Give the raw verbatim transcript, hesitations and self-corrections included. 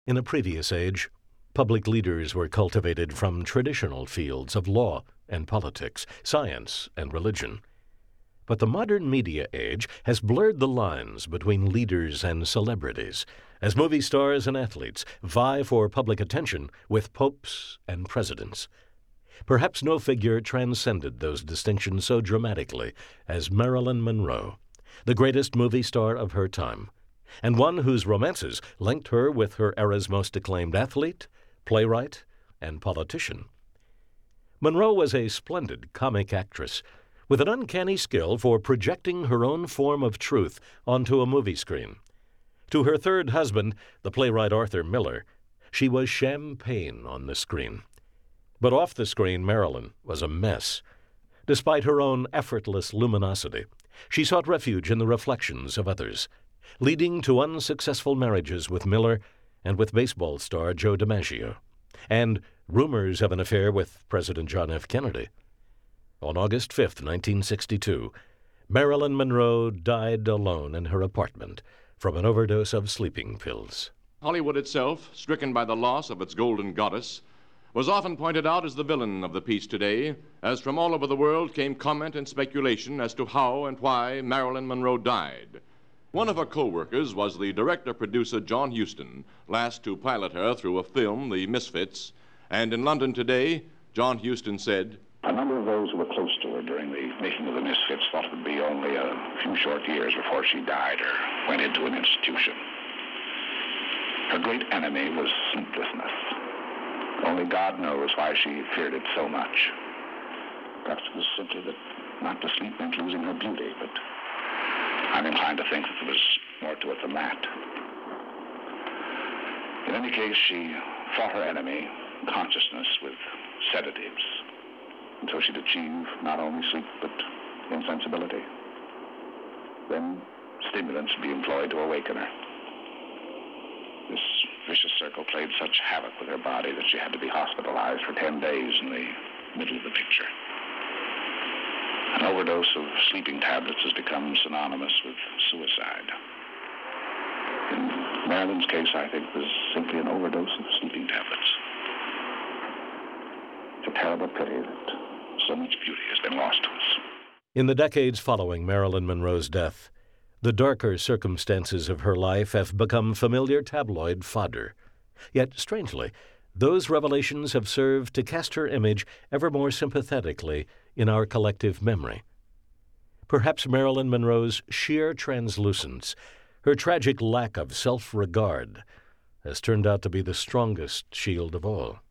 In a previous age, public leaders were cultivated from traditional fields of law and politics, science and religion. But the modern media age has blurred the lines between leaders and celebrities, as movie stars and athletes vie for public attention with popes and presidents. Perhaps no figure transcended those distinctions so dramatically as Marilyn Monroe, the greatest movie star of her time, and one whose romances linked her with her era's most acclaimed athlete, playwright, and politician. Monroe was a splendid comic actress with an uncanny skill for projecting her own form of truth onto a movie screen. To her third husband, the playwright Arthur Miller, she was champagne on the screen. But off the screen, Marilyn was a mess. Despite her own effortless luminosity, she sought refuge in the reflections of others, leading to unsuccessful marriages with Miller and with baseball star Joe DiMaggio, and rumors of an affair with President John F. Kennedy. On August fifth, nineteen sixty-two, Marilyn Monroe died alone in her apartment from an overdose of sleeping pills. Hollywood itself, stricken by the loss of its golden goddess, was often pointed out as the villain of the piece today, as from all over the world came comment and speculation as to how and why Marilyn Monroe died. One of her co-workers was the director-producer John Huston, last to pilot her through a film, The Misfits, and in London today, John Huston said, "A number of those who were close to her during the making of The Misfits thought it would be only a few short years before she died or went into an institution. Her great enemy was sleeplessness. Only God knows why she feared it so much. Perhaps it was simply that not to sleep meant losing her beauty, but I'm inclined to think that there was more to it than that. In any case, she fought her enemy, consciousness, with sedatives, until she'd achieve not only sleep, but insensibility. Then stimulants would be employed to awaken her. This vicious circle played such havoc with her body that she had to be hospitalized for ten days in the middle of the picture. An overdose of sleeping tablets has become synonymous with suicide. In Marilyn's case, I think, was simply an overdose of sleeping tablets. It's a terrible pity that so much beauty has been lost to us." In the decades following Marilyn Monroe's death, the darker circumstances of her life have become familiar tabloid fodder. Yet, strangely, those revelations have served to cast her image ever more sympathetically in our collective memory. Perhaps Marilyn Monroe's sheer translucence, her tragic lack of self-regard, has turned out to be the strongest shield of all.